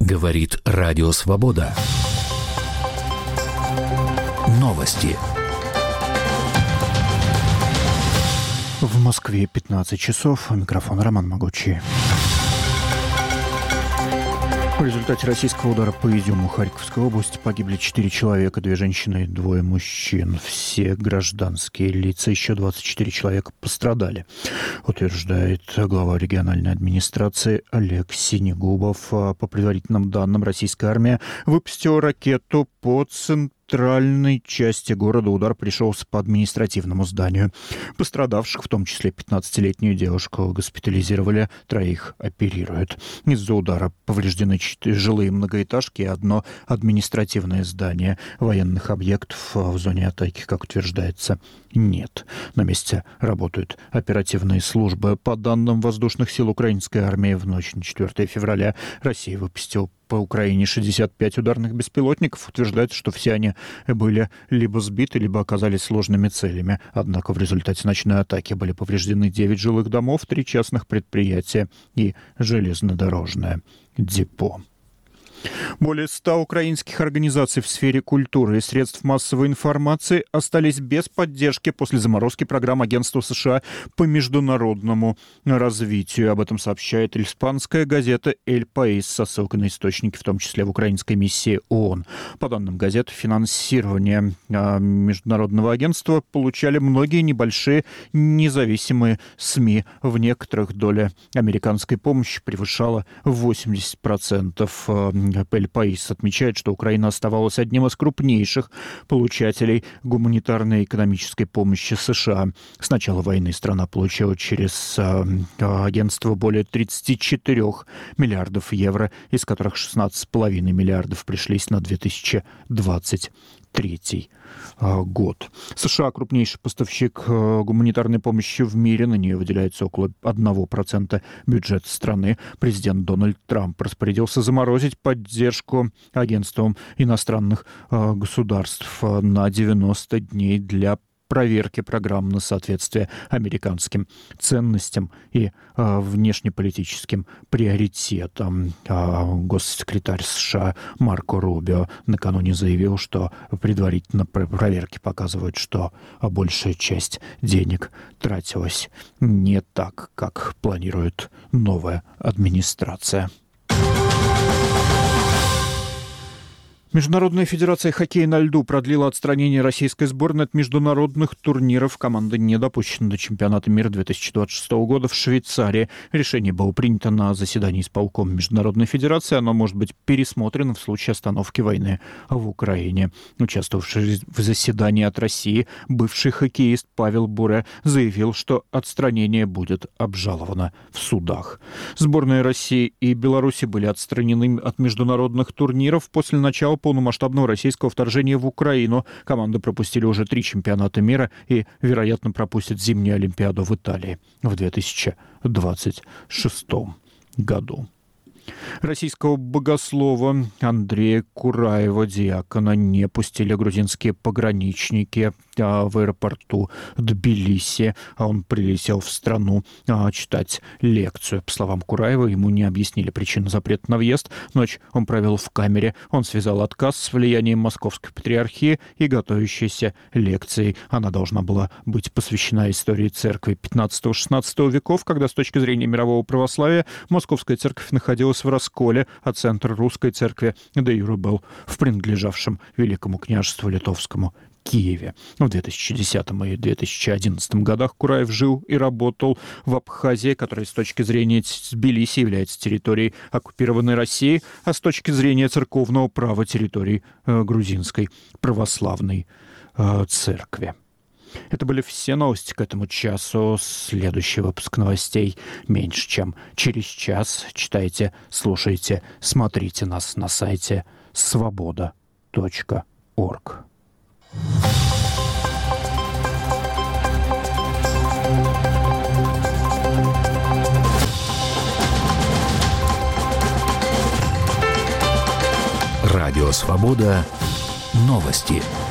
Говорит Радио Свобода. Новости. В Москве 15 часов. Микрофон Роман Могучий. В результате российского удара по Изюму Харьковской области погибли 4 человека, 2 женщины и 2 мужчин. Все гражданские лица, еще 24 человека пострадали, утверждает глава региональной администрации Олег Синегубов. По предварительным данным, российская армия выпустила ракету по центральной части города. Удар пришелся по административному зданию. Пострадавших, в том числе 15-летнюю девушку, госпитализировали, 3 оперируют. Из-за удара повреждены 4 жилые многоэтажки и 1 административное здание. Военных объектов в зоне атаки, как утверждается, нет. На месте работают оперативные службы. По данным воздушных сил украинской армии, в ночь на 4 февраля Россия выпустила по Украине 65 ударных беспилотников. Утверждается, что все они были либо сбиты, либо оказались сложными целями. Однако в результате ночной атаки были повреждены 9 жилых домов, 3 частных предприятия и железнодорожное депо. Более 100 украинских организаций в сфере культуры и средств массовой информации остались без поддержки после заморозки программ Агентства США по международному развитию. Об этом сообщает испанская газета «Эль Паис» со ссылкой на источники, в том числе в украинской миссии ООН. По данным газеты, финансирование международного агентства получали многие небольшие независимые СМИ. В некоторых доля американской помощи превышала 80%. Эль Паис отмечает, что Украина оставалась одним из крупнейших получателей гуманитарной и экономической помощи США. С начала войны страна получила через агентство более 34 миллиардов евро, из которых 16,5 миллиардов пришлись на 2023 год. США — крупнейший поставщик гуманитарной помощи в мире. На нее выделяется около 1% бюджета страны. Президент Дональд Трамп распорядился заморозить поддержку агентством иностранных государств на 90 дней для проверки программ на соответствие американским ценностям и внешнеполитическим приоритетам. Госсекретарь США Марко Рубио накануне заявил, что предварительно проверки показывают, что большая часть денег тратилась не так, как планирует новая администрация. Международная федерация хоккея на льду продлила отстранение российской сборной от международных турниров. Команда не допущена до чемпионата мира 2026 года в Швейцарии. Решение было принято на заседании исполкома Международной федерации. Оно может быть пересмотрено в случае остановки войны в Украине. Участвовавший в заседании от России бывший хоккеист Павел Буре заявил, что отстранение будет обжаловано в судах. Сборные России и Беларуси были отстранены от международных турниров после начала полномасштабного российского вторжения в Украину. Команды пропустили уже 3 чемпионата мира и, вероятно, пропустят зимнюю Олимпиаду в Италии в 2026 году. Российского богослова Андрея Кураева, диакона, не пустили грузинские пограничники в аэропорту Тбилиси. Он прилетел в страну читать лекцию. По словам Кураева, ему не объяснили причину запрета на въезд. Ночь он провел в камере. Он связал отказ с влиянием Московской патриархии и готовящейся лекцией. Она должна была быть посвящена истории церкви 15-16 веков, когда с точки зрения мирового православия Московская церковь находилась в расколе, а центр русской церкви де юре был в принадлежавшем Великому княжеству Литовскому Киеве. В 2010 и 2011 годах Кураев жил и работал в Абхазии, которая с точки зрения Тбилиси является территорией оккупированной России, а с точки зрения церковного права территорией грузинской православной церкви. Это были все новости к этому часу. Следующий выпуск новостей меньше, чем через час. Читайте, слушайте, смотрите нас на сайте svoboda.org. Радио Свобода. Новости.